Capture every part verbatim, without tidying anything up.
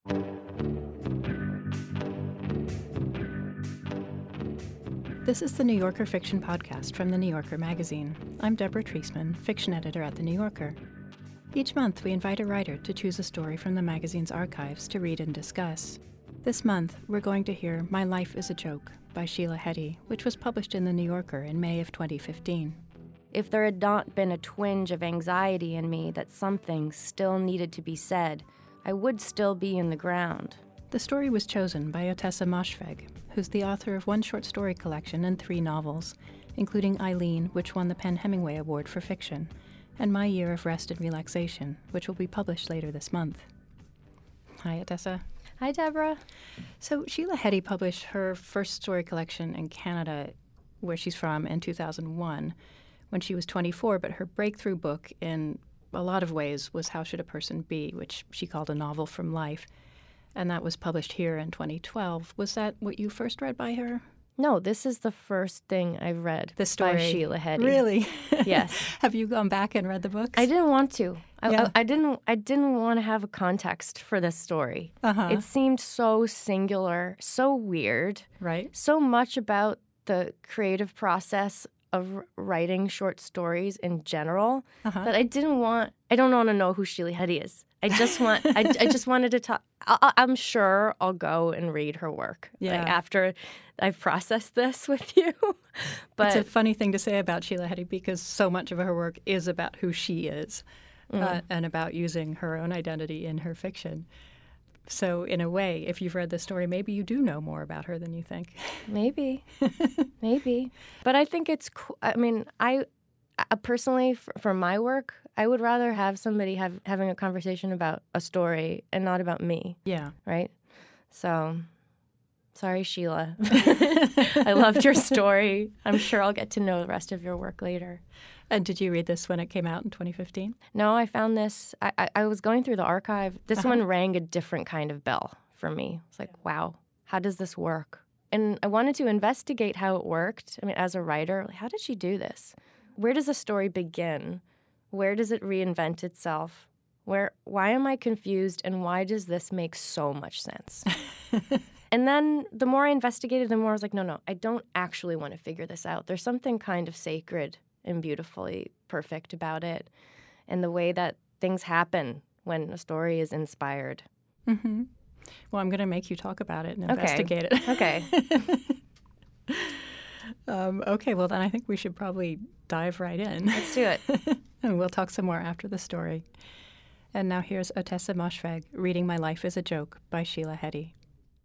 This is the New Yorker Fiction Podcast from The New Yorker magazine. I'm Deborah Treisman, fiction editor at The New Yorker. Each month, we invite a writer to choose a story from the magazine's archives to read and discuss. This month, we're going to hear My Life is a Joke by Sheila Heti, which was published in The New Yorker in May of twenty fifteen. If there had not been a twinge of anxiety in me that something still needed to be said, I would still be in the ground. The story was chosen by Ottessa Moshfegh, who's the author of one short story collection and three novels, including Eileen, which won the PEN/Hemingway Award for Fiction, and My Year of Rest and Relaxation, which will be published later this month. Hi, Ottessa. Hi, Deborah. So Sheila Heti published her first story collection in Canada, where she's from, in two thousand one, when she was twenty-four, but her breakthrough book in a lot of ways was How Should a Person Be, which she called a novel from life. And that was published here in twenty twelve. Was that what you first read by her? No, this is the first thing I've read the story. by Sheila Heti. Really? Yes. Have you gone back and read the books? I didn't want to. I, yeah. I, I didn't. I didn't want to have a context for this story. Uh-huh. It seemed so singular, so weird. Right. So much about the creative process of writing short stories in general uh-huh. that I didn't want. I don't want to know who Sheila Heti is. I just want. I, I just wanted to talk. I, I'm sure I'll go and read her work yeah. like, after I've processed this with you. But it's a funny thing to say about Sheila Heti because so much of her work is about who she is mm. uh, and about using her own identity in her fiction. So in a way, if you've read the story, maybe you do know more about her than you think. Maybe, maybe. But I think it's. Cool. I mean, I, I personally, for, for my work, I would rather have somebody have having a conversation about a story and not about me. Yeah. Right? So, sorry, Sheila. I loved your story. I'm sure I'll get to know the rest of your work later. And did you read this when it came out in twenty fifteen? No, I found this. I, I, I was going through the archive. This uh-huh. one rang a different kind of bell for me. It's like, wow, how does this work? And I wanted to investigate how it worked. I mean, as a writer, like, how did she do this? Where does a story begin? Where does it reinvent itself? Where? Why am I confused, and why does this make so much sense? And then the more I investigated, the more I was like, no, no, I don't actually want to figure this out. There's something kind of sacred and beautifully perfect about it, and the way that things happen when a story is inspired. Mm-hmm. Well, I'm going to make you talk about it and okay. investigate it. Okay. um, okay, well, then I think we should probably dive right in. Let's do it. And we'll talk some more after the story. And now here's Ottessa Moshfegh reading My Life is a Joke by Sheila Heti.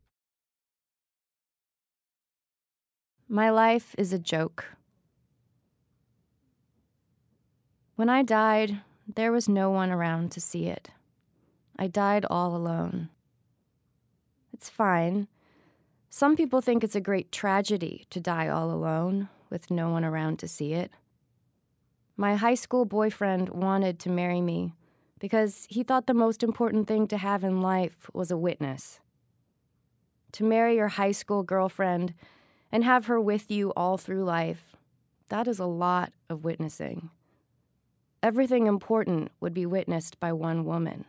My life is a joke. When I died, there was no one around to see it. I died all alone. It's fine. Some people think it's a great tragedy to die all alone, with no one around to see it. My high school boyfriend wanted to marry me because he thought the most important thing to have in life was a witness. To marry your high school girlfriend and have her with you all through life, that is a lot of witnessing. Everything important would be witnessed by one woman.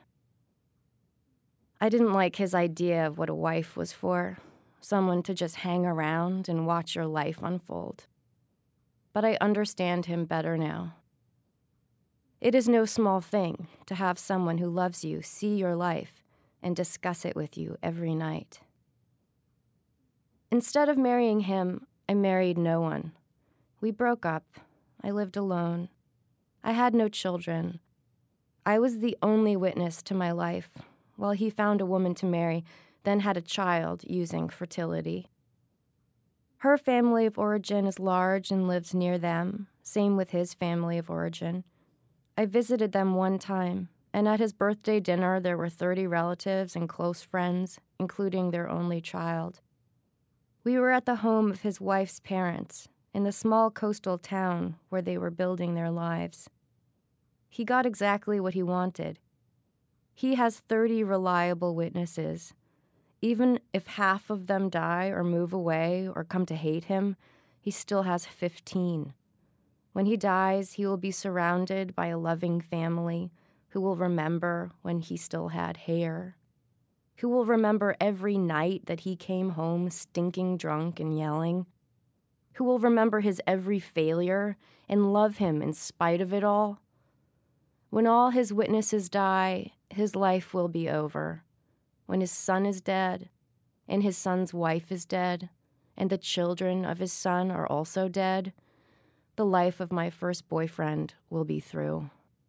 I didn't like his idea of what a wife was for, someone to just hang around and watch your life unfold. But I understand him better now. It is no small thing to have someone who loves you see your life and discuss it with you every night. Instead of marrying him, I married no one. We broke up. I lived alone. I had no children. I was the only witness to my life, while he found a woman to marry, then had a child using fertility. Her family of origin is large and lives near them, same with his family of origin. I visited them one time, and at his birthday dinner there were thirty relatives and close friends, including their only child. We were at the home of his wife's parents, in the small coastal town where they were building their lives. He got exactly what he wanted. He has thirty reliable witnesses. Even if half of them die or move away or come to hate him, he still has fifteen. When he dies, he will be surrounded by a loving family who will remember when he still had hair. Who will remember every night that he came home stinking drunk and yelling? Who will remember his every failure and love him in spite of it all? When all his witnesses die, his life will be over. When his son is dead, and his son's wife is dead, and the children of his son are also dead, the life of my first boyfriend will be through.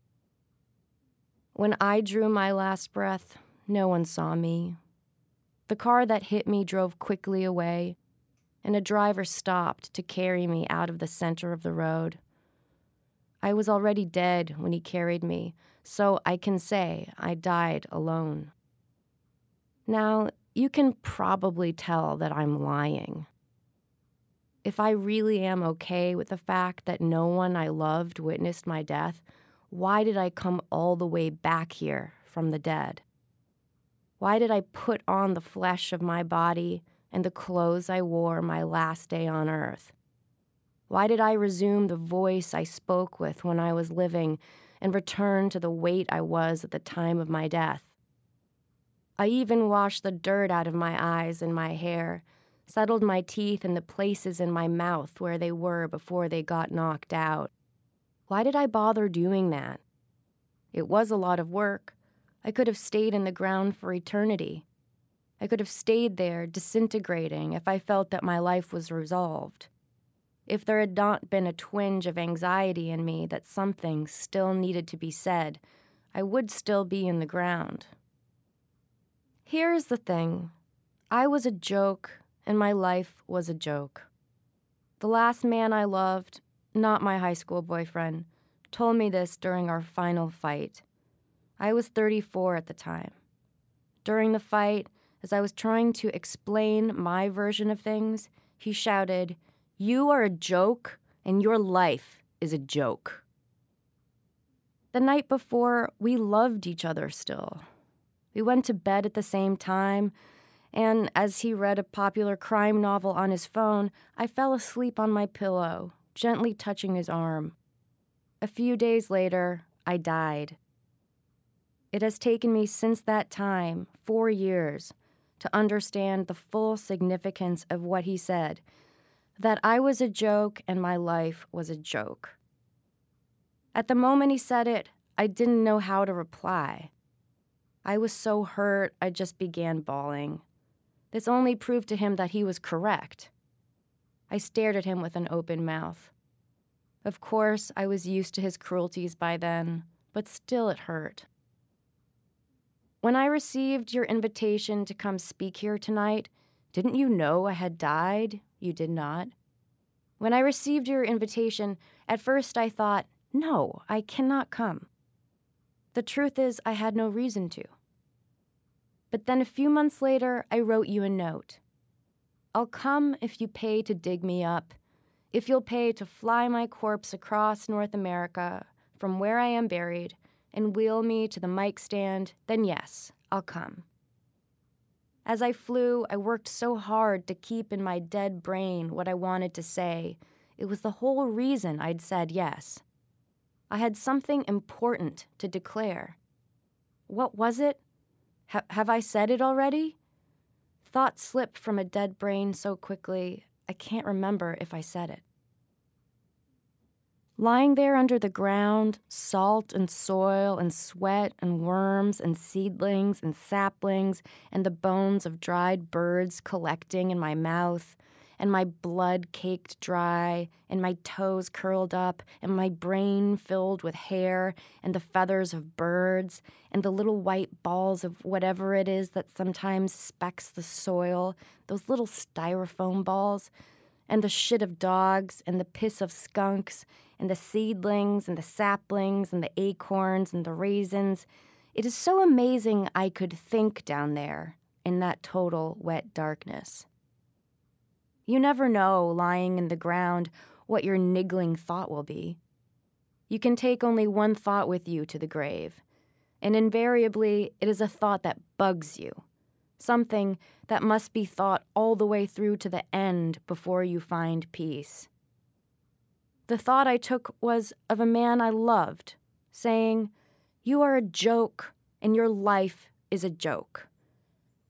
When I drew my last breath, no one saw me. The car that hit me drove quickly away, and a driver stopped to carry me out of the center of the road. I was already dead when he carried me, so I can say I died alone. Now, you can probably tell that I'm lying. If I really am okay with the fact that no one I loved witnessed my death, why did I come all the way back here from the dead? Why did I put on the flesh of my body and the clothes I wore my last day on earth? Why did I resume the voice I spoke with when I was living and return to the weight I was at the time of my death? I even washed the dirt out of my eyes and my hair, settled my teeth in the places in my mouth where they were before they got knocked out. Why did I bother doing that? It was a lot of work. I could have stayed in the ground for eternity. I could have stayed there disintegrating if I felt that my life was resolved. If there had not been a twinge of anxiety in me that something still needed to be said, I would still be in the ground. Here's the thing. I was a joke, and my life was a joke. The last man I loved, not my high school boyfriend, told me this during our final fight. I was thirty-four at the time. During the fight, as I was trying to explain my version of things, he shouted, "You are a joke, and your life is a joke." The night before, we loved each other still. We went to bed at the same time, and as he read a popular crime novel on his phone, I fell asleep on my pillow, gently touching his arm. A few days later, I died. It has taken me since that time, four years, to understand the full significance of what he said, that I was a joke and my life was a joke. At the moment he said it, I didn't know how to reply. I was so hurt, I just began bawling. This only proved to him that he was correct. I stared at him with an open mouth. Of course, I was used to his cruelties by then, but still it hurt. When I received your invitation to come speak here tonight, didn't you know I had died? You did not. When I received your invitation, at first I thought, no, I cannot come. The truth is, I had no reason to. But then a few months later, I wrote you a note. I'll come if you pay to dig me up, if you'll pay to fly my corpse across North America from where I am buried and wheel me to the mic stand, then yes, I'll come. As I flew, I worked so hard to keep in my dead brain what I wanted to say. It was the whole reason I'd said yes. I had something important to declare. What was it? Ha- have I said it already? Thoughts slipped from a dead brain so quickly, I can't remember if I said it. Lying there under the ground, salt and soil and sweat and worms and seedlings and saplings and the bones of dried birds collecting in my mouth, and my blood caked dry, and my toes curled up, and my brain filled with hair and the feathers of birds, and the little white balls of whatever it is that sometimes specks the soil, those little styrofoam balls, and the shit of dogs, and the piss of skunks, and the seedlings, and the saplings, and the acorns, and the raisins. It is so amazing I could think down there in that total wet darkness. You never know, lying in the ground, what your niggling thought will be. You can take only one thought with you to the grave, and invariably it is a thought that bugs you, something that must be thought all the way through to the end before you find peace. The thought I took was of a man I loved, saying, "You are a joke, and your life is a joke."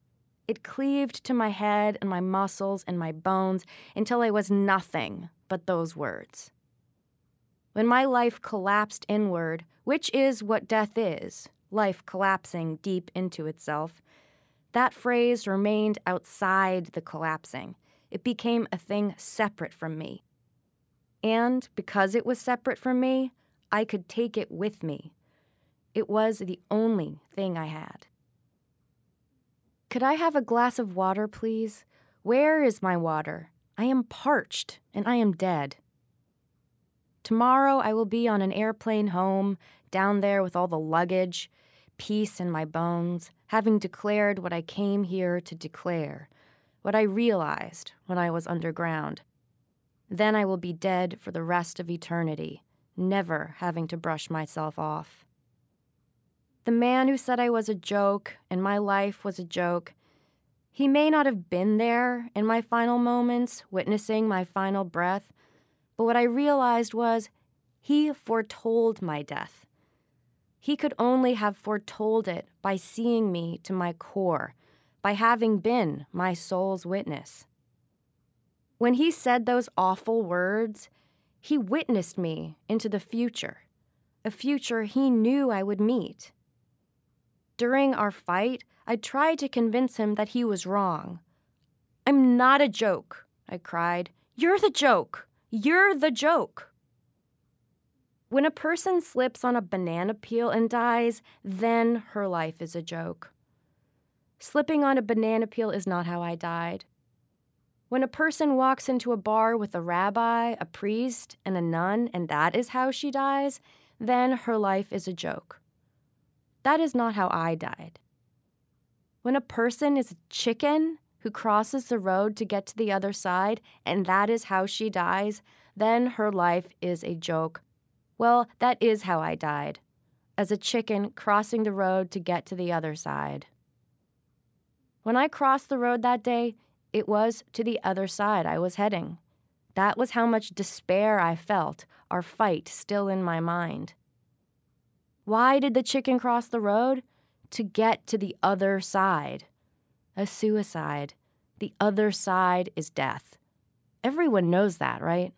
It cleaved to my head and my muscles and my bones until I was nothing but those words. When my life collapsed inward, which is what death is, life collapsing deep into itself, that phrase remained outside the collapsing. It became a thing separate from me. And because it was separate from me, I could take it with me. It was the only thing I had. Could I have a glass of water, please? Where is my water? I am parched, and I am dead. Tomorrow I will be on an airplane home, down there with all the luggage, peace in my bones, having declared what I came here to declare, what I realized when I was underground. Then I will be dead for the rest of eternity, never having to brush myself off. The man who said I was a joke and my life was a joke, he may not have been there in my final moments, witnessing my final breath, but what I realized was he foretold my death. He could only have foretold it by seeing me to my core, by having been my soul's witness. When he said those awful words, he witnessed me into the future, a future he knew I would meet. During our fight, I tried to convince him that he was wrong. "I'm not a joke," I cried. "You're the joke. You're the joke." When a person slips on a banana peel and dies, then her life is a joke. Slipping on a banana peel is not how I died. When a person walks into a bar with a rabbi, a priest, and a nun, and that is how she dies, then her life is a joke. That is not how I died. When a person is a chicken who crosses the road to get to the other side, and that is how she dies, then her life is a joke. Well, that is how I died, as a chicken crossing the road to get to the other side. When I crossed the road that day, it was to the other side I was heading. That was how much despair I felt, our fight still in my mind. Why did the chicken cross the road? To get to the other side. A suicide. The other side is death. Everyone knows that, right?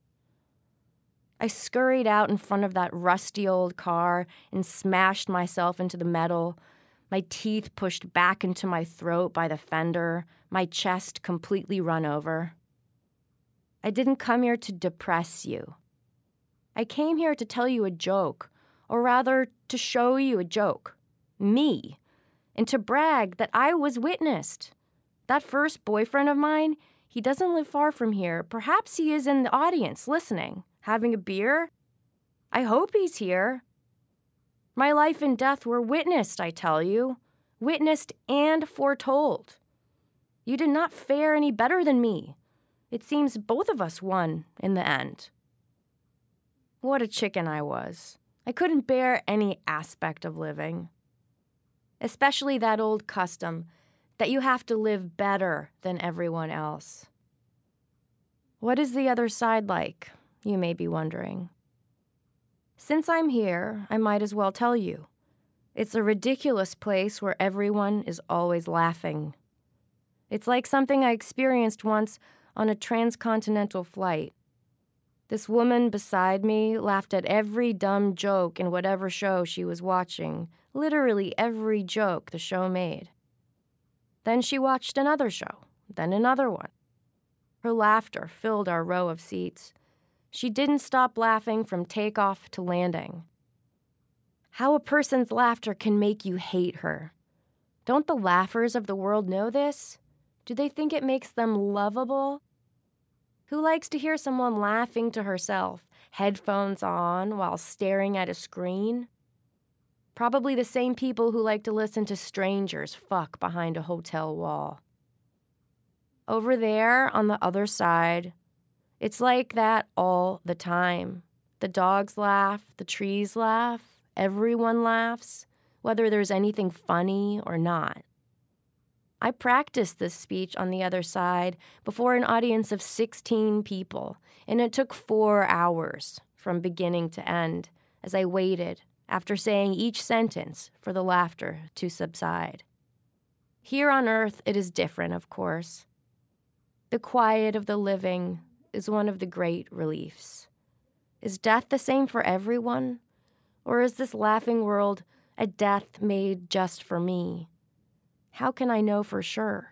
I scurried out in front of that rusty old car and smashed myself into the metal, my teeth pushed back into my throat by the fender, my chest completely run over. I didn't come here to depress you. I came here to tell you a joke, or rather, to show you a joke. Me. And to brag that I was witnessed. That first boyfriend of mine, he doesn't live far from here. Perhaps he is in the audience, listening, having a beer. I hope he's here. My life and death were witnessed, I tell you. Witnessed and foretold. You did not fare any better than me. It seems both of us won in the end. What a chicken I was. I couldn't bear any aspect of living. Especially that old custom that you have to live better than everyone else. What is the other side like, you may be wondering. Since I'm here, I might as well tell you. It's a ridiculous place where everyone is always laughing. It's like something I experienced once on a transcontinental flight. This woman beside me laughed at every dumb joke in whatever show she was watching, literally every joke the show made. Then she watched another show, then another one. Her laughter filled our row of seats. She didn't stop laughing from takeoff to landing. How a person's laughter can make you hate her. Don't the laughers of the world know this? Do they think it makes them lovable? Who likes to hear someone laughing to herself, headphones on, while staring at a screen? Probably the same people who like to listen to strangers fuck behind a hotel wall. Over there, on the other side, it's like that all the time. The dogs laugh, the trees laugh, everyone laughs, whether there's anything funny or not. I practiced this speech on the other side before an audience of sixteen people, and it took four hours from beginning to end as I waited after saying each sentence for the laughter to subside. Here on Earth, it is different, of course. The quiet of the living is one of the great reliefs. Is death the same for everyone? Or is this laughing world a death made just for me? How can I know for sure?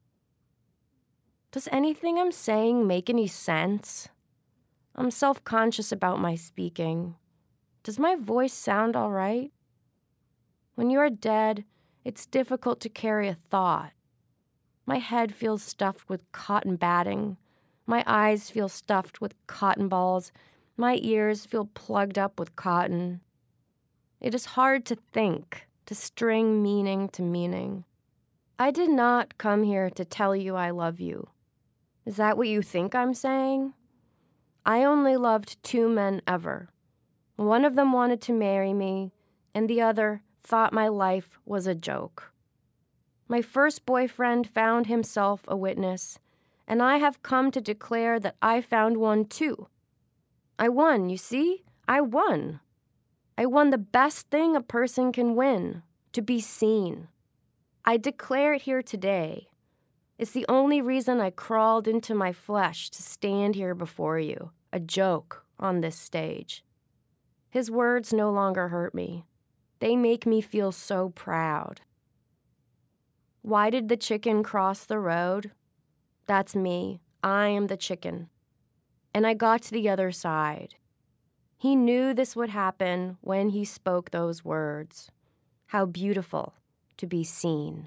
Does anything I'm saying make any sense? I'm self-conscious about my speaking. Does my voice sound all right? When you are dead, it's difficult to carry a thought. My head feels stuffed with cotton batting. My eyes feel stuffed with cotton balls. My ears feel plugged up with cotton. It is hard to think, to string meaning to meaning. I did not come here to tell you I love you. Is that what you think I'm saying? I only loved two men ever. One of them wanted to marry me, and the other thought my life was a joke. My first boyfriend found himself a witness, and I have come to declare that I found one too. I won, you see? I won. I won the best thing a person can win, to be seen. I declare it here today. It's the only reason I crawled into my flesh to stand here before you, a joke on this stage. His words no longer hurt me. They make me feel so proud. Why did the chicken cross the road? That's me. I am the chicken. And I got to the other side. He knew this would happen when he spoke those words. How beautiful to be seen.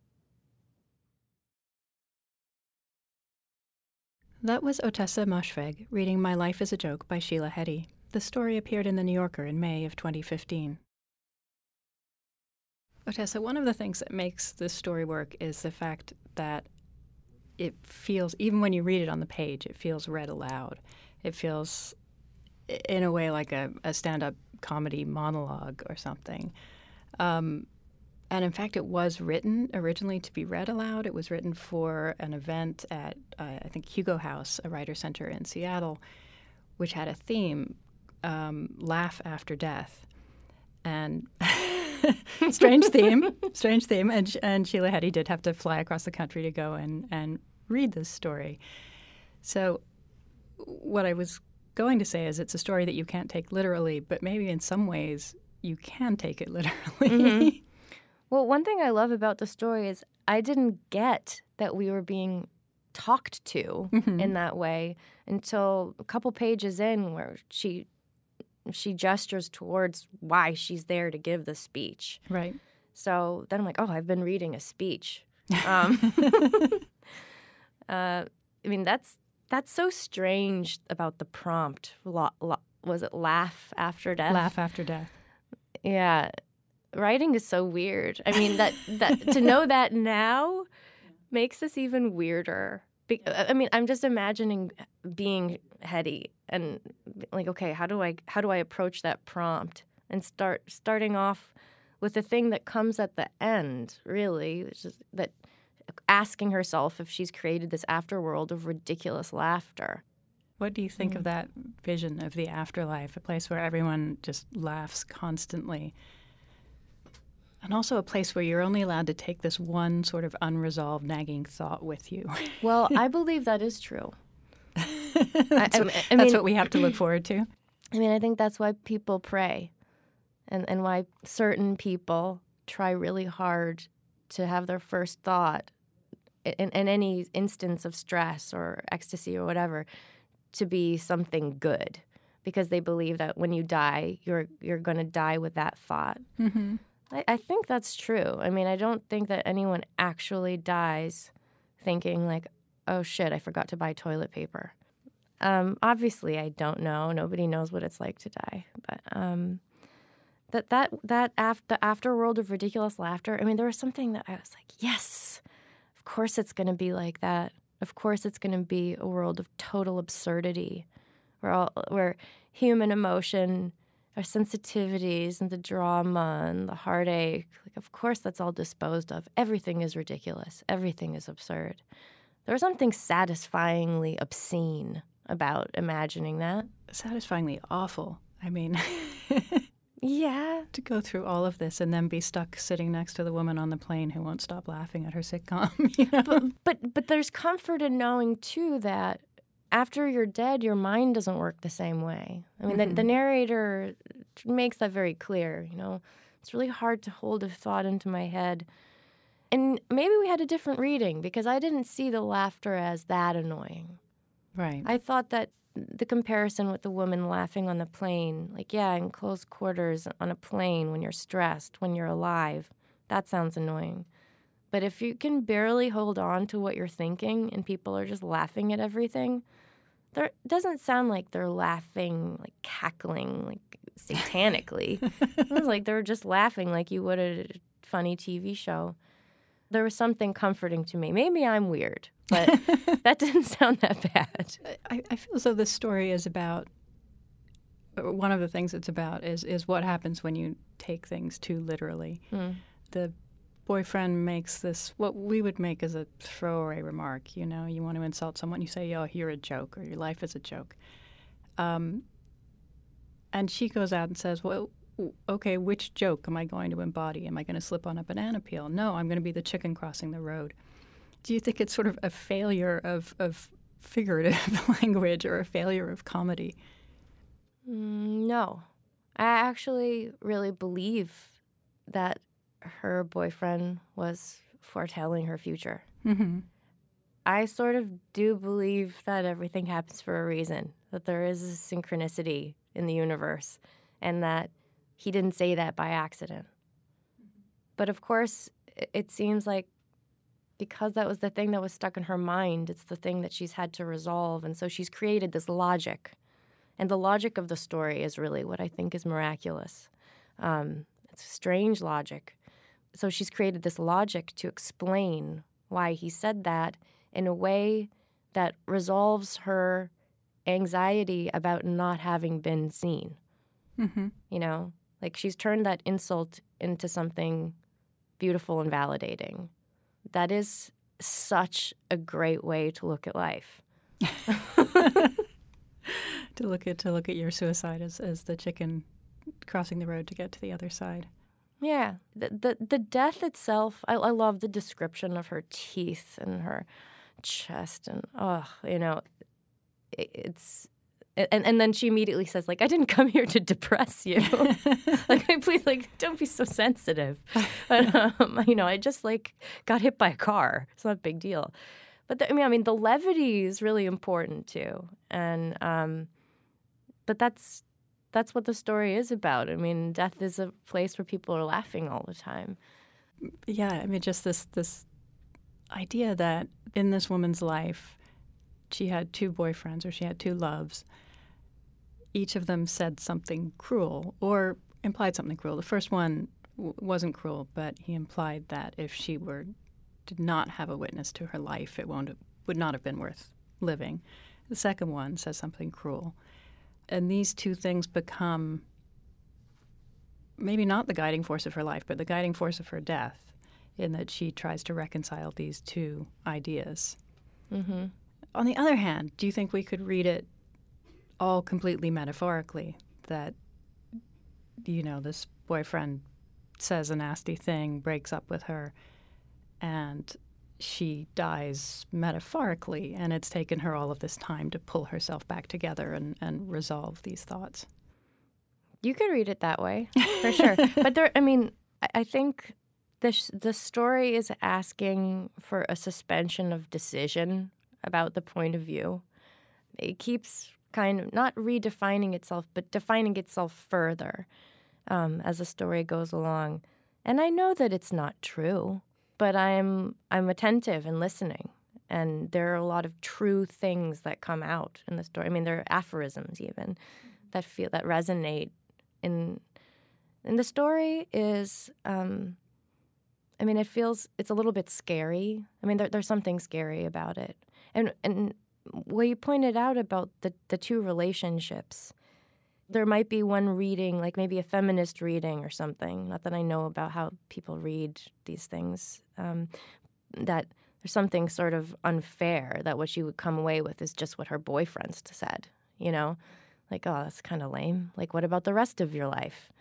That was Ottessa Moshfegh reading My Life is a Joke by Sheila Heti. The story appeared in The New Yorker in May of twenty fifteen. Ottessa, one of the things that makes this story work is the fact that it feels, even when you read it on the page, it feels read aloud. It feels, in a way, like a, a stand-up comedy monologue or something. Um, and in fact, it was written originally to be read aloud. It was written for an event at, uh, I think, Hugo House, a writer center in Seattle, which had a theme, um, Laugh After Death. And strange theme, strange theme. And, and Sheila Heti did have to fly across the country to go and, and read this story. So what I was going to say is it's a story that you can't take literally, but maybe in some ways you can take it literally. Mm-hmm. Well, one thing I love about the story is I didn't get that we were being talked to mm-hmm. in that way until a couple pages in where she she gestures towards why she's there to give the speech. Right. So then I'm like, oh, I've been reading a speech. Um, uh, I mean, that's that's so strange about the prompt. La- la- was it laugh after death? Laugh after death. Yeah. Writing is so weird. I mean, that, that to know that now makes this even weirder. Be- I mean, I'm just imagining being Heti and like, okay, how do I how do I approach that prompt and start starting off with the thing that comes at the end, really, which is that asking herself if she's created this afterworld of ridiculous laughter. What do you think mm. of that vision of the afterlife, a place where everyone just laughs constantly? And also a place where you're only allowed to take this one sort of unresolved, nagging thought with you. Well, I believe that is true. that's I, what, I mean, that's what we have to look forward to. I mean, I think that's why people pray and, and why certain people try really hard to have their first thought in, in any instance of stress or ecstasy or whatever to be something good, because they believe that when you die, you're you're going to die with that thought. Mm-hmm. I, I think that's true. I mean, I don't think that anyone actually dies thinking like, oh, shit, I forgot to buy toilet paper. Um, obviously, I don't know. Nobody knows what it's like to die. But um, that that that af- the afterworld of ridiculous laughter, I mean, there was something that I was like, yes, of course it's going to be like that. Of course it's going to be a world of total absurdity where all, where human emotion, our sensitivities and the drama and the heartache, like, of course that's all disposed of. Everything is ridiculous. Everything is absurd. There was something satisfyingly obscene about imagining that. Satisfyingly awful. I mean... Yeah. To go through all of this and then be stuck sitting next to the woman on the plane who won't stop laughing at her sitcom. You know? But, but but there's comfort in knowing, too, that after you're dead, your mind doesn't work the same way. I mean, mm-hmm. the, the narrator makes that very clear, you know. It's really hard to hold a thought into my head. And maybe we had a different reading because I didn't see the laughter as that annoying. Right. I thought that the comparison with the woman laughing on the plane, like, yeah, in close quarters on a plane when you're stressed, when you're alive, that sounds annoying. But if you can barely hold on to what you're thinking and people are just laughing at everything, there it doesn't sound like they're laughing, like cackling, like satanically. It was like they were just laughing like you would at a funny T V show. There was something comforting to me. Maybe I'm weird, but that didn't sound that bad. I, I feel as though this story is about, one of the things it's about is, is what happens when you take things too literally. Mm. The boyfriend makes this, what we would make as a throwaway remark. You know, you want to insult someone, you say, oh, you're a joke, or your life is a joke. Um, and she goes out and says, well, okay, which joke am I going to embody? Am I going to slip on a banana peel? No, I'm going to be the chicken crossing the road. Do you think it's sort of a failure of, of figurative language or a failure of comedy? Mm, no. I actually really believe that her boyfriend was foretelling her future. Mm-hmm. I sort of do believe that everything happens for a reason, that there is a synchronicity in the universe, and that he didn't say that by accident. But of course, it seems like because that was the thing that was stuck in her mind, it's the thing that she's had to resolve. And so she's created this logic. And the logic of the story is really what I think is miraculous. Um, it's strange logic. So she's created this logic to explain why he said that in a way that resolves her anxiety about not having been seen. Mm-hmm. You know? Like, she's turned that insult into something beautiful and validating. That is such a great way to look at life. to look at to look at your suicide as, as the chicken crossing the road to get to the other side. Yeah. The the, the death itself, I, I love the description of her teeth and her chest and, oh, you know, it, it's... And and then she immediately says, like, I didn't come here to depress you. Like, please, like, don't be so sensitive. But, um, you know, I just, like, got hit by a car. It's not a big deal. But, the, I mean, I mean, the levity is really important, too. And, um, but that's, that's what the story is about. I mean, death is a place where people are laughing all the time. Yeah, I mean, just this this idea that in this woman's life, she had two boyfriends or she had two loves. Each of them said something cruel or implied something cruel. The first one w- wasn't cruel, but he implied that if she were did not have a witness to her life, it won't would not have been worth living. The second one says something cruel. And these two things become maybe not the guiding force of her life, but the guiding force of her death, in that she tries to reconcile these two ideas. Mm-hmm. On the other hand, do you think we could read it all completely metaphorically, that, you know, this boyfriend says a nasty thing, breaks up with her, and she dies metaphorically, and it's taken her all of this time to pull herself back together and, and resolve these thoughts? You could read it that way, for sure. But there, I mean, I think the the story is asking for a suspension of decision about the point of view. It keeps kind of not redefining itself, but defining itself further um, as the story goes along. And I know that it's not true, but I'm I'm attentive and listening. And there are a lot of true things that come out in the story. I mean, there are aphorisms even that feel that resonate in. And the story is, um, I mean, it feels it's a little bit scary. I mean, there, there's something scary about it. And and what you pointed out about the, the two relationships, there might be one reading, like maybe a feminist reading or something, not that I know about how people read these things, um, that there's something sort of unfair, that what she would come away with is just what her boyfriends said, you know? Like, oh, that's kind of lame. Like, what about the rest of your life?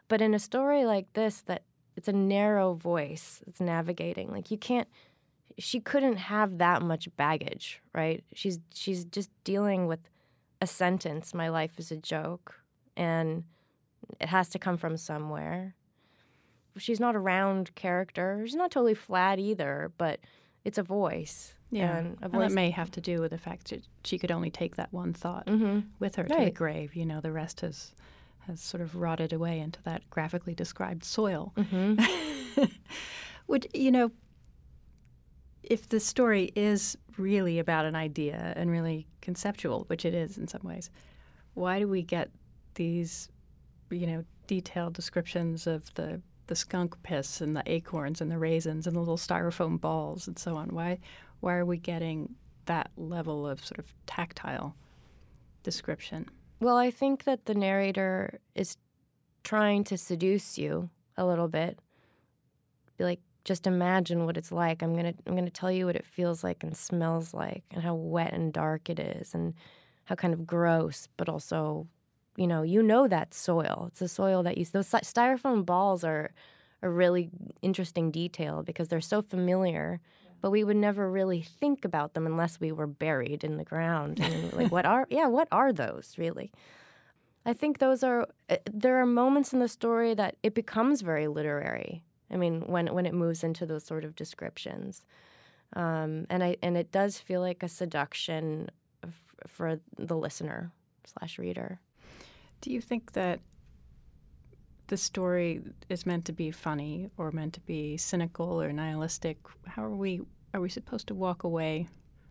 But in a story like this, that it's a narrow voice it's navigating. Like, you can't, she couldn't have that much baggage, right? She's she's just dealing with a sentence, my life is a joke, and it has to come from somewhere. She's not a round character. She's not totally flat either, but it's a voice. Yeah, and, a and voice that may have to do with the fact that she could only take that one thought mm-hmm. with her to right. the grave. You know, the rest has has sort of rotted away into that graphically described soil. Mm-hmm. Would, you know, if the story is really about an idea and really conceptual, which it is in some ways, why do we get these, you know, detailed descriptions of the, the skunk piss and the acorns and the raisins and the little styrofoam balls and so on? Why, why are we getting that level of sort of tactile description? Well, I think that the narrator is trying to seduce you a little bit. Be like, just imagine what it's like. I'm gonna I'm gonna tell you what it feels like and smells like, and how wet and dark it is, and how kind of gross, but also, you know, you know that soil. It's the soil that you. Those styrofoam balls are a really interesting detail because they're so familiar, but we would never really think about them unless we were buried in the ground. And like, what are yeah, what are those really? I think those are. There are moments in the story that it becomes very literary. I mean, when when it moves into those sort of descriptions, um, and I and it does feel like a seduction f- for the listener slash reader. Do you think that the story is meant to be funny or meant to be cynical or nihilistic? How are we are we supposed to walk away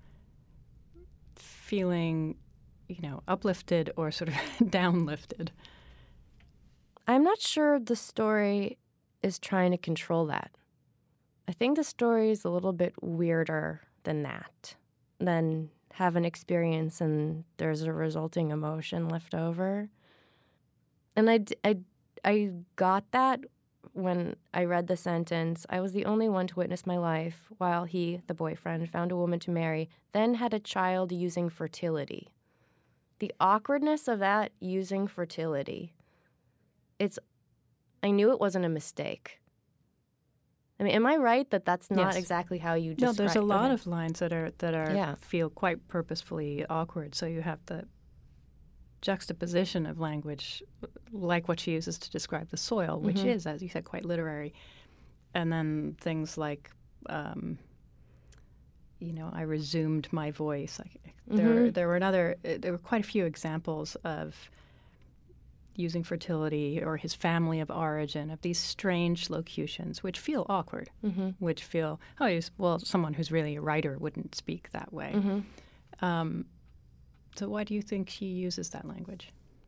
feeling, you know, uplifted or sort of downlifted? I'm not sure the story is trying to control that. I think the story is a little bit weirder than that, than have an experience and there's a resulting emotion left over. And I, I, I got that when I read the sentence, I was the only one to witness my life while he, the boyfriend, found a woman to marry, then had a child using fertility. The awkwardness of that using fertility, it's I knew it wasn't a mistake. I mean, am I right that that's not yes. exactly how you No, describe? there's a lot okay. of lines that are that are yeah. feel quite purposefully awkward. So you have the juxtaposition of language, like what she uses to describe the soil, which mm-hmm. is, as you said, quite literary, and then things like, um, you know, I resumed my voice. Like mm-hmm. there, there were another. There were quite a few examples of using fertility or his family of origin, of these strange locutions which feel awkward, mm-hmm. which feel, oh, he's, well, someone who's really a writer wouldn't speak that way. Mm-hmm. Um, so why do you think she uses that language?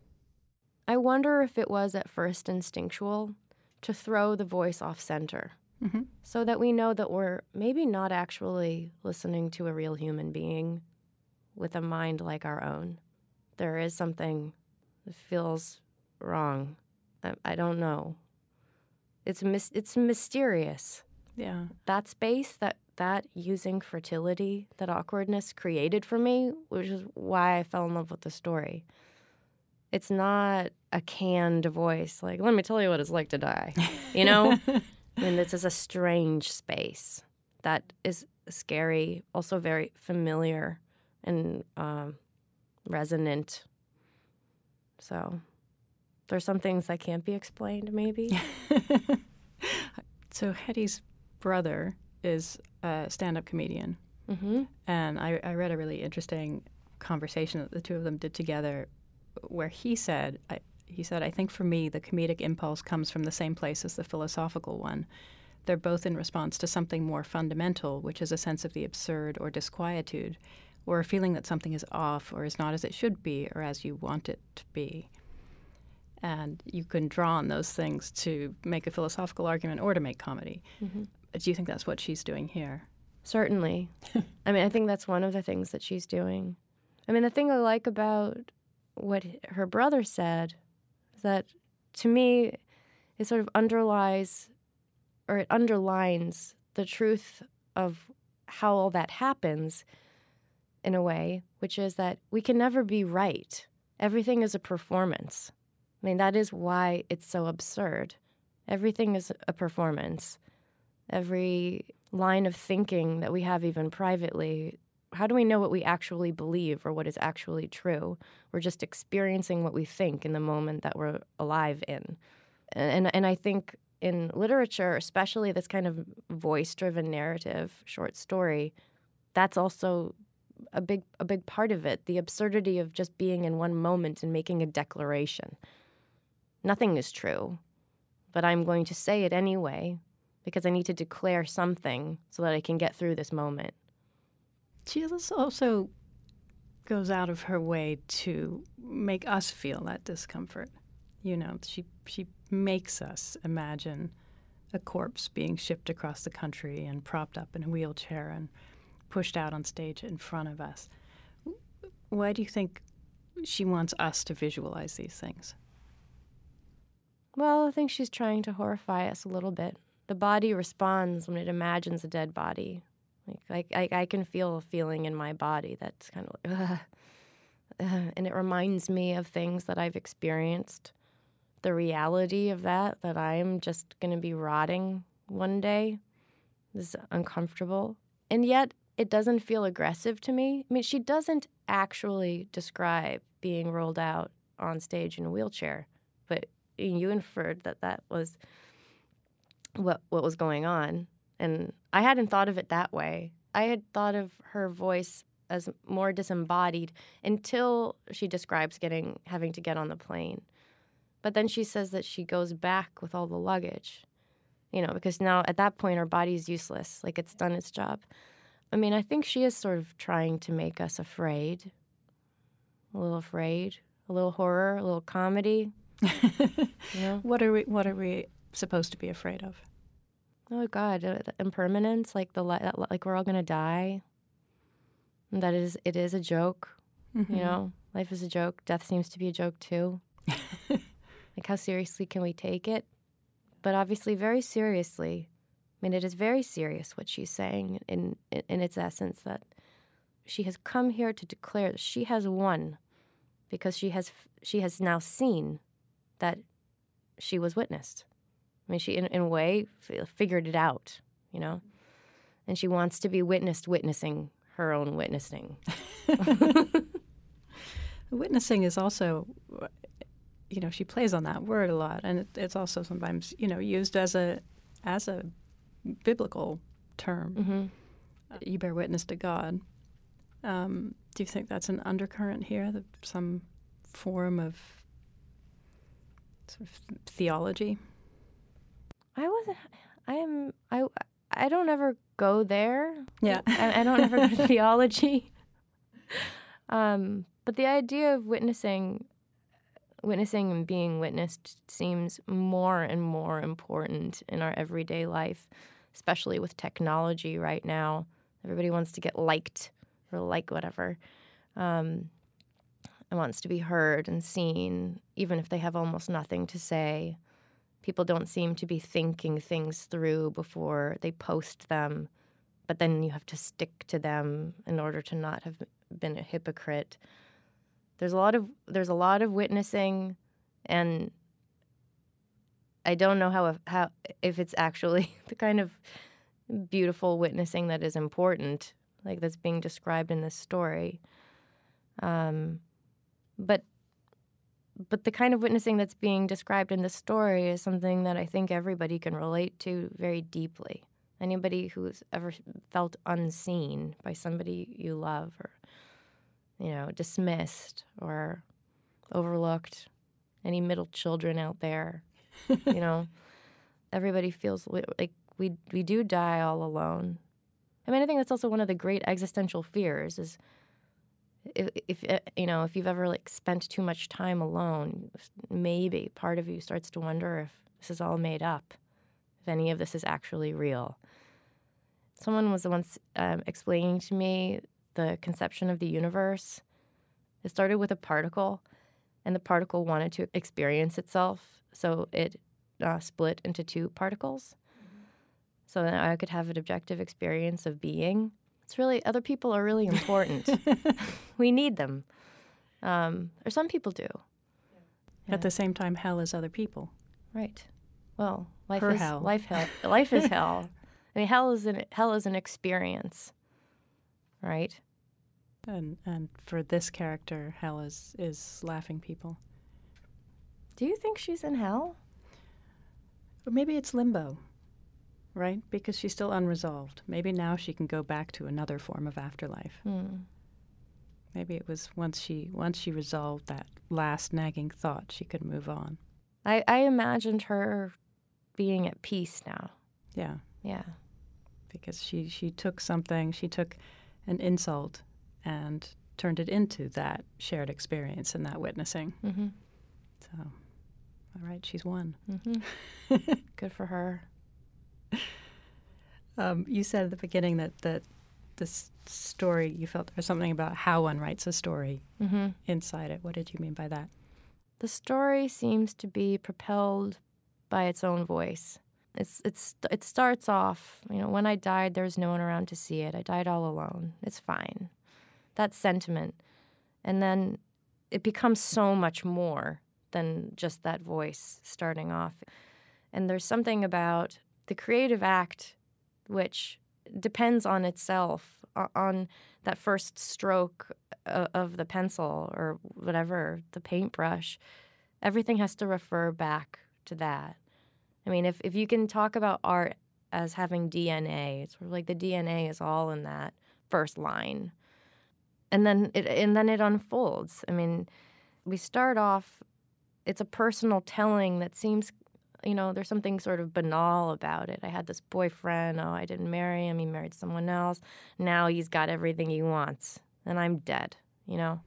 I wonder if it was at first instinctual to throw the voice off center mm-hmm. so that we know that we're maybe not actually listening to a real human being with a mind like our own. There is something that feels wrong. I, I don't know. It's mis- it's mysterious. Yeah. That space, that that using fertility, that awkwardness created for me, which is why I fell in love with the story. It's not a canned voice, like, let me tell you what it's like to die. You know? I mean, this is a strange space that is scary, also very familiar and um, resonant. So there's some things that can't be explained, maybe. So Hetty's brother is a stand-up comedian. Mm-hmm. And I, I read a really interesting conversation that the two of them did together where he said, I, he said, I think for me the comedic impulse comes from the same place as the philosophical one. They're both in response to something more fundamental, which is a sense of the absurd or disquietude, or a feeling that something is off or is not as it should be or as you want it to be. And you can draw on those things to make a philosophical argument or to make comedy. Mm-hmm. Do you think that's what she's doing here? Certainly. I mean, I think that's one of the things that she's doing. I mean, the thing I like about what her brother said is that, to me, it sort of underlies, or it underlines the truth of how all that happens in a way, which is that we can never be right. Everything is a performance. mean, that is why it's so absurd. Everything is a performance. Every line of thinking that we have, even privately, how do we know what we actually believe or what is actually true? We're just experiencing what we think in the moment that we're alive in. And, and, and I think in literature, especially this kind of voice-driven narrative, short story, that's also a big a big part of it, the absurdity of just being in one moment and making a declaration. Nothing is true, but I'm going to say it anyway because I need to declare something so that I can get through this moment. She also goes out of her way to make us feel that discomfort. You know, she she makes us imagine a corpse being shipped across the country and propped up in a wheelchair and pushed out on stage in front of us. Why do you think she wants us to visualize these things? Well, I think she's trying to horrify us a little bit. The body responds when it imagines a dead body. Like I, I, I can feel a feeling in my body that's kind of like, ugh, ugh, and it reminds me of things that I've experienced. The reality of that, that I'm just going to be rotting one day, is uncomfortable. And yet, it doesn't feel aggressive to me. I mean, she doesn't actually describe being rolled out on stage in a wheelchair, but you inferred that that was what what was going on. And I hadn't thought of it that way. I had thought of her voice as more disembodied until she describes getting having to get on the plane. But then she says that she goes back with all the luggage, you know, because now at that point her body's useless, like it's done its job. I mean, I think she is sort of trying to make us afraid, a little afraid, a little horror, a little comedy. You know? What are we? What are we supposed to be afraid of? Oh God, uh, impermanence, like the li- like we're all gonna die. And that is, it is a joke. Mm-hmm. You know, life is a joke. Death seems to be a joke too. Like, how seriously can we take it? But obviously, very seriously. I mean, it is very serious what she's saying in, in in its essence, that she has come here to declare that she has won because she has she has now seen that she was witnessed. I mean, she, in, in a way, f- figured it out, you know? And she wants to be witnessed witnessing her own witnessing. Witnessing is also, you know, she plays on that word a lot, and it, it's also sometimes, you know, used as a as a biblical term. Mm-hmm. Uh, you bear witness to God. Um, do you think that's an undercurrent here, that some form of sort of theology? I wasn't. I am. I. I don't ever go there. Yeah. I, I don't ever go to theology. Um, but the idea of witnessing, witnessing and being witnessed seems more and more important in our everyday life, especially with technology right now. Everybody wants to get liked or like whatever. Um, and wants to be heard and seen, even if they have almost nothing to say. People don't seem to be thinking things through before they post them, but then you have to stick to them in order to not have been a hypocrite. There's a lot of there's a lot of witnessing, and I don't know how how if it's actually the kind of beautiful witnessing that is important, like that's being described in this story. Um, but. But the kind of witnessing that's being described in this story is something that I think everybody can relate to very deeply. Anybody who's ever felt unseen by somebody you love, or, you know, dismissed or overlooked. Any middle children out there, you know, everybody feels like we we do die all alone. I mean, I think that's also one of the great existential fears is, If, if you know, if you've ever like spent too much time alone, maybe part of you starts to wonder if this is all made up, if any of this is actually real. Someone was once um, explaining to me the conception of the universe. It started with a particle, and the particle wanted to experience itself, so it uh, split into two particles. Mm-hmm. So that I could have an objective experience of being. It's really, other people are really important. We need them. Um, or some people do. Yeah. At the same time, hell is other people. Right. Well, life Her is hell. life hell. Life is hell. I mean, hell is an hell is an experience, right? And and for this character, hell is is laughing people. Do you think she's in hell? Or maybe it's limbo, right? Because she's still unresolved. Maybe now she can go back to another form of afterlife. Hmm. Maybe it was once she once she resolved that last nagging thought, she could move on. I, I imagined her being at peace now. Yeah. Yeah. Because she, she took something, she took an insult and turned it into that shared experience and that witnessing. Mm-hmm. So, all right, she's won. Mm-hmm. Good for her. Um, you said at the beginning that, that this story, you felt there was something about how one writes a story Mm-hmm. inside it. What did you mean by that? The story seems to be propelled by its own voice. It's it's it starts off, you know, when I died, there was no one around to see it. I died all alone. It's fine. That sentiment. And then it becomes so much more than just that voice starting off. And there's something about the creative act which depends on itself, on that first stroke of the pencil or whatever, the paintbrush. Everything has to refer back to that. I mean, if, if you can talk about art as having D N A, it's sort of like the D N A is all in that first line. And then it and then it unfolds. I mean, we start off, it's a personal telling that seems, you know, there's something sort of banal about it. I had this boyfriend. Oh, I didn't marry him. He married someone else. Now he's got everything he wants, and I'm dead, you know?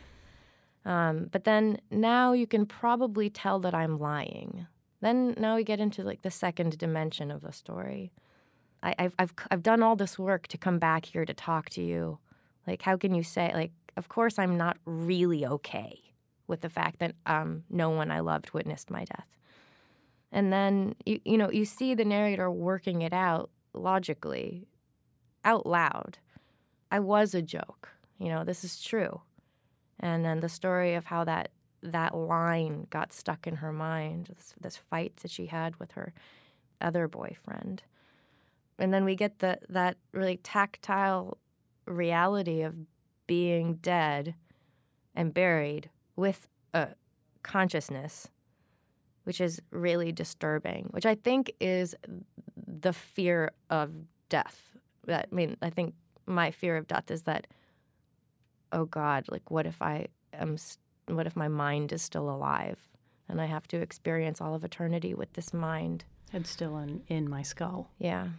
um, but then now you can probably tell that I'm lying. Then now we get into, like, the second dimension of the story. I, I've, I've, I've done all this work to come back here to talk to you. Like, how can you say, like, of course I'm not really okay with the fact that um, no one I loved witnessed my death. And then, you, you know, you see the narrator working it out logically, out loud. I was a joke. You know, this is true. And then the story of how that that line got stuck in her mind, this, this fight that she had with her other boyfriend. And then we get the that really tactile reality of being dead and buried with a consciousness, which is really disturbing, which I think is the fear of death. That, I mean, I think my fear of death is that, oh God, like, what if I am, what if my mind is still alive and I have to experience all of eternity with this mind? It's still in, in my skull. Yeah.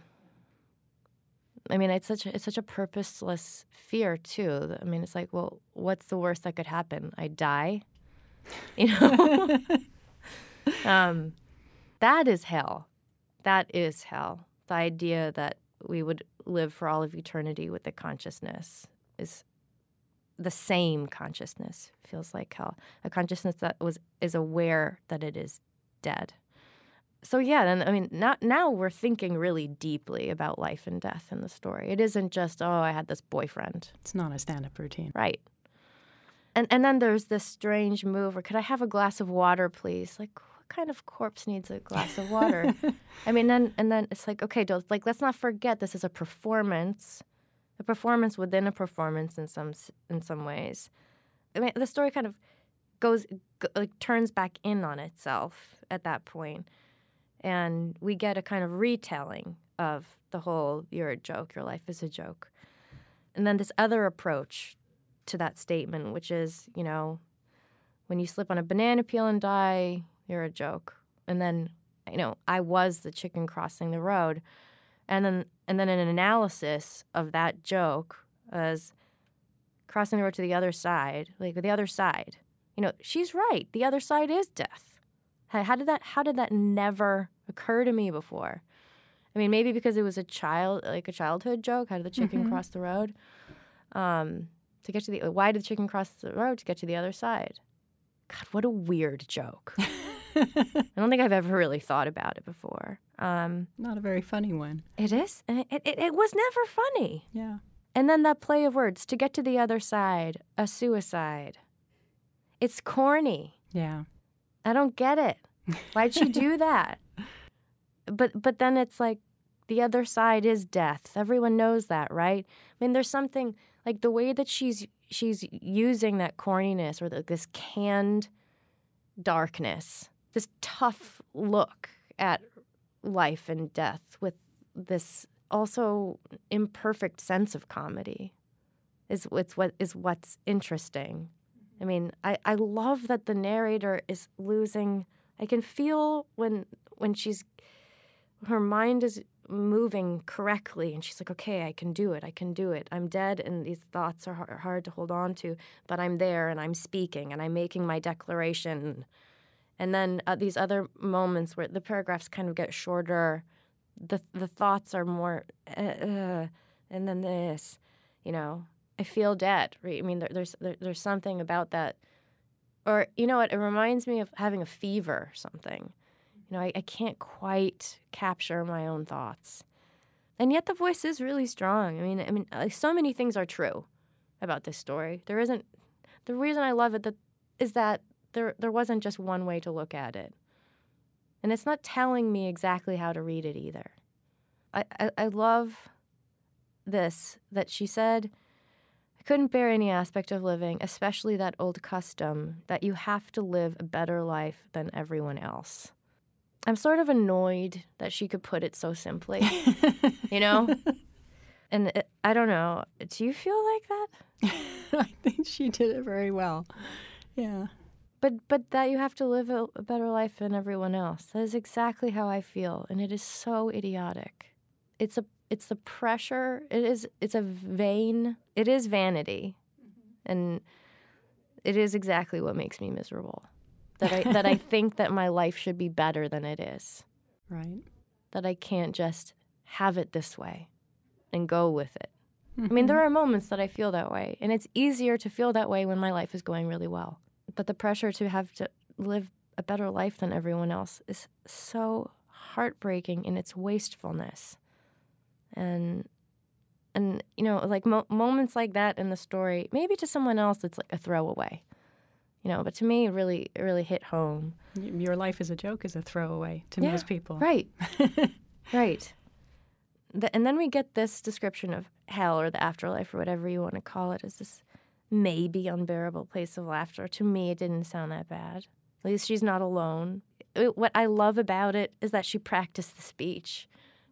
I mean, it's such a, it's such a purposeless fear too. I mean, it's like, well, what's the worst that could happen? I die, you know. um, that is hell. That is hell. The idea that we would live for all of eternity with the consciousness is the same consciousness. Feels like hell. A consciousness that was is aware that it is dead. So yeah, then I mean, now, now we're thinking really deeply about life and death in the story. It isn't just, oh, I had this boyfriend. It's not a stand-up routine. Right. And and then there's this strange move where, could I have a glass of water, please? Like, what kind of corpse needs a glass of water? I mean, then and then it's like, okay, don't, like, let's not forget this is a performance, a performance within a performance in some in some ways. I mean, the story kind of goes, like, turns back in on itself at that point. And we get a kind of retelling of the whole, you're a joke, your life is a joke. And then this other approach to that statement, which is, you know, when you slip on a banana peel and die, you're a joke. And then, you know, I was the chicken crossing the road. And then and then an analysis of that joke as crossing the road to the other side, like the other side. You know, she's right. The other side is death. How did that how did that never occur to me before? I mean, maybe because it was a child, like a childhood joke. How did the chicken Mm-hmm. cross the road? Um, to get to the why did the chicken cross the road? To get to the other side. God, what a weird joke. I don't think I've ever really thought about it before. Um, Not a very funny one. it is. It, it, it was never funny. Yeah. And then that play of words, to get to the other side, a suicide. It's corny. Yeah. I don't get it. Why'd she do that? But but then it's like the other side is death. Everyone knows that, right? I mean, there's something like the way that she's she's using that corniness or the, this canned darkness, this tough look at life and death with this also imperfect sense of comedy is it's what is what's interesting. I mean, I, I love that the narrator is losing. I can feel when when she's her mind is moving correctly and she's like, okay, I can do it. I can do it. I'm dead and these thoughts are hard, hard to hold on to, but I'm there and I'm speaking and I'm making my declaration. And then uh, these other moments where the paragraphs kind of get shorter, the the thoughts are more, uh, uh, and then this, you know, I feel dead. Right? I mean, there, there's there, there's something about that, or you know what? It reminds me of having a fever or something. You know, I, I can't quite capture my own thoughts, and yet the voice is really strong. I mean, I mean, uh, so many things are true about this story. There isn't. The reason I love it that is that there there wasn't just one way to look at it. And it's not telling me exactly how to read it either. I, I, I love this, that she said, I couldn't bear any aspect of living, especially that old custom, that you have to live a better life than everyone else. I'm sort of annoyed that she could put it so simply, you know? And it, I don't know, do you feel like that? I think she did it very well, yeah. But but that you have to live a, a better life than everyone else. That is exactly how I feel, and it is so idiotic. It's a it's the pressure. It is it's a vain. It is vanity, mm-hmm. and it is exactly what makes me miserable. That I that I think that my life should be better than it is. Right. That I can't just have it this way, and go with it. Mm-hmm. I mean, there are moments that I feel that way, and it's easier to feel that way when my life is going really well. But the pressure to have to live a better life than everyone else is so heartbreaking in its wastefulness. And, and you know, like mo- moments like that in the story, maybe to someone else it's like a throwaway, you know, but to me it really, it really hit home. Your life is a joke is a throwaway to yeah, most people. Right, right. The, and then we get this description of hell or the afterlife or whatever you want to call it as this maybe unbearable place of laughter. To me, it didn't sound that bad. At least she's not alone. It, what I love about it is that she practiced the speech.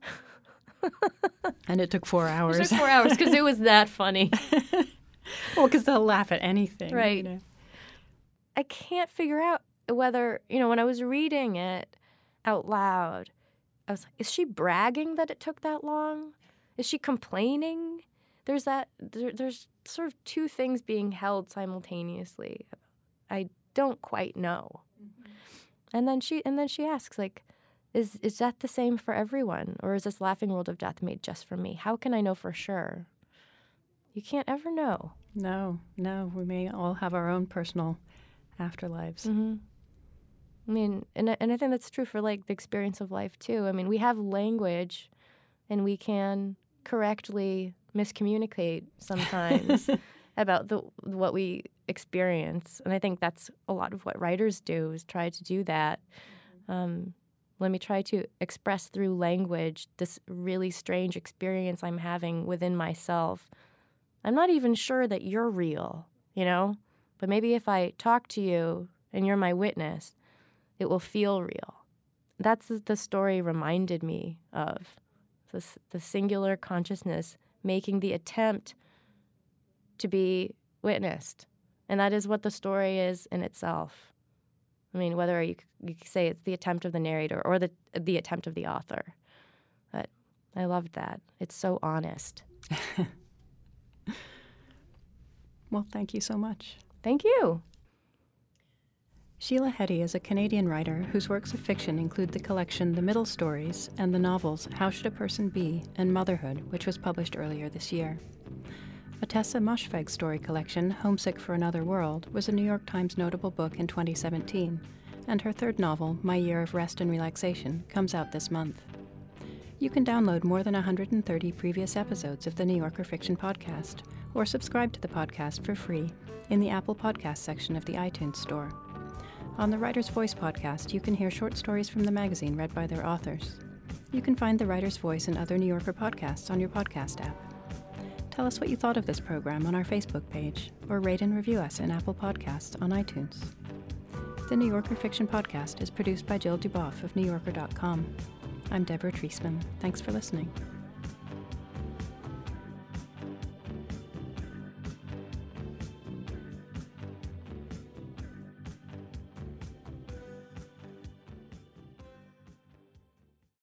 And it took four hours. It took four hours because it was that funny. Well, because they'll laugh at anything. Right. You know? I can't figure out whether, you know, when I was reading it out loud, I was like, is she bragging that it took that long? Is she complaining? There's that, there, there's sort of two things being held simultaneously. I don't quite know. Mm-hmm. And then she, and then she asks, like, is is death the same for everyone? Or is this laughing world of death made just for me? How can I know for sure? You can't ever know. No, no. We may all have our own personal afterlives. Mm-hmm. I mean, and, and I think that's true for, like, the experience of life, too. I mean, we have language, and we can correctly miscommunicate sometimes about the what we experience. And I think that's a lot of what writers do, is try to do that. Um, let me try to express through language this really strange experience I'm having within myself. I'm not even sure that you're real, you know? But maybe if I talk to you and you're my witness, it will feel real. That's the story reminded me of. This, the singular consciousness making the attempt to be witnessed. And that is what the story is in itself. I mean, whether you, you say it's the attempt of the narrator or the the attempt of the author. But I loved that. It's so honest. Well, thank you so much. Thank you. Sheila Heti is a Canadian writer whose works of fiction include the collection The Middle Stories and the novels How Should a Person Be and Motherhood, which was published earlier this year. Ottessa Moshfegh's story collection, Homesick for Another World, was a New York Times notable book in twenty seventeen, and her third novel, My Year of Rest and Relaxation, comes out this month. You can download more than one hundred thirty previous episodes of the New Yorker Fiction Podcast, or subscribe to the podcast for free in the Apple Podcast section of the iTunes Store. On the Writer's Voice podcast, you can hear short stories from the magazine read by their authors. You can find the Writer's Voice and other New Yorker podcasts on your podcast app. Tell us what you thought of this program on our Facebook page, or rate and review us in Apple Podcasts on iTunes. The New Yorker Fiction Podcast is produced by Jill Duboff of New Yorker dot com. I'm Deborah Treisman. Thanks for listening.